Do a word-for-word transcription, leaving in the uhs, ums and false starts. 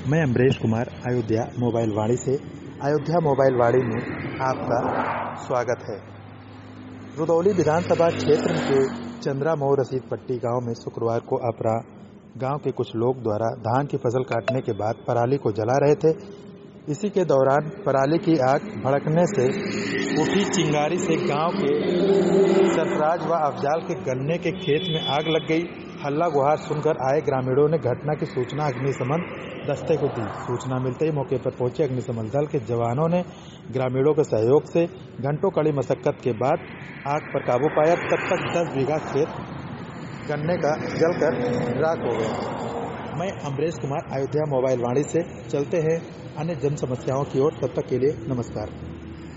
मैं अमरेश कुमार अयोध्या मोबाइल वाणी से अयोध्या मोबाइल वाणी में आपका स्वागत है। रुदौली विधानसभा क्षेत्र के चंद्रा मऊ रसीद पट्टी गांव में शुक्रवार को अपराह गांव के कुछ लोग द्वारा धान की फसल काटने के बाद पराली को जला रहे थे। इसी के दौरान पराली की आग भड़कने से उठी चिंगारी से गांव के सरफराज व अफजाल के गन्ने के खेत में आग लग गई। हल्ला गुहार सुनकर आए ग्रामीणों ने घटना की सूचना अग्निशमन दस्ते को दी। सूचना मिलते ही मौके पर पहुंचे अग्निशमन दल के जवानों ने ग्रामीणों के सहयोग से घंटों कड़ी मशक्कत के बाद आग पर काबू पाया। तब तक दस बीघा खेत गन्ने का जलकर राख हो गया। मैं अमरेश कुमार अयोध्या मोबाइल वाणी से चलते हैं अन्य जन समस्याओं की ओर। तब तक के लिए नमस्कार।